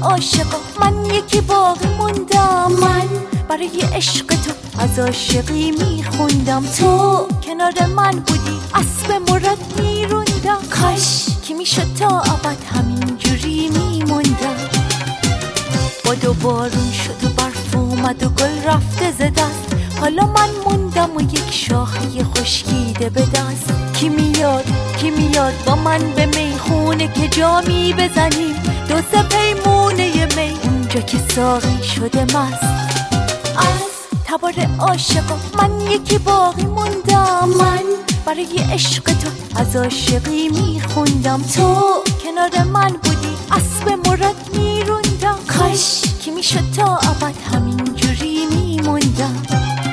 عاشقا من یکی باقی موندم، من برای عشق تو از عاشقی میخوندم. تو کنار من بودی اسب مراد میروندم، کاش که میشد تا ابد همینجوری میموندم. باد و بارون شد و برف اومد و گل رفته ز دست، حالا من موندم و یک شاخه خشکیده به دست. کی میاد با من به میخونه که جامی بزنیم، دو سه پیمونه می اونجا که ساقی شده مست. از تبار عاشقا من یکی باقی موندم، من برای عشق تو از عاشقی میخوندم. تو کنار من بودی اسب مراد میروندم، کاش که میشد تا ابد همینجوری میموندم.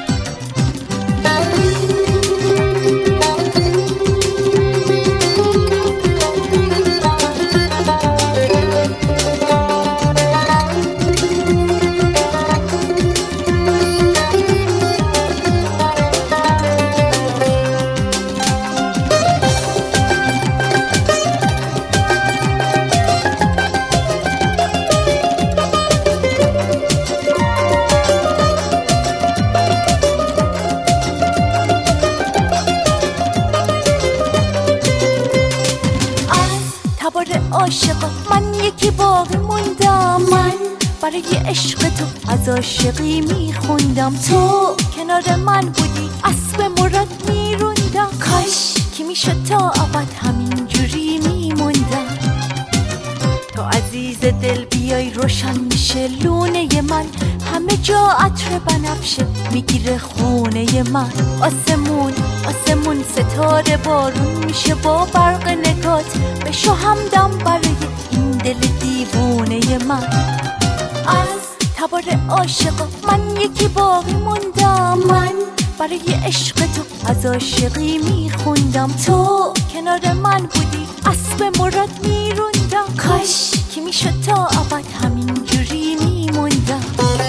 عاشقا من یکی باقی موندم، من برای عشق تو از عاشقی میخوندم. تو کنار من بودی اسب مراد میروندم، کاش که میشد تا ابد همینجوری میموندم. تو عزیز دل بیای روشن میشه لونه من، همه جا عطر بنفشه میگیره خونه من. آسمون ستاره بارون میشه با برق نگات، بشو همدم برای این دل دیوونه من. از تبار عاشقا من یکی باقی موندم، من برای عشق تو از عاشقی میخوندم. تو کنار من بودی اسب مراد میروندم، کاش که میشد تا ابد همینجوری میموندم.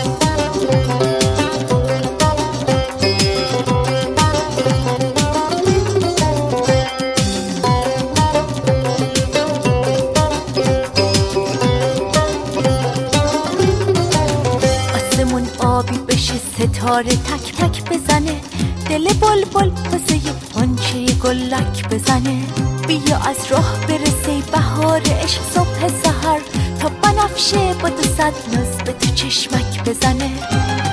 آبی بشه ستاره تک تک بزنه، دل بلبل واسه یه غنچه گلک بزنه. بیا از راه برسه بهار عشق صبح سحر، تا بنفشه با 200 ناز به تو چشمک بزنه.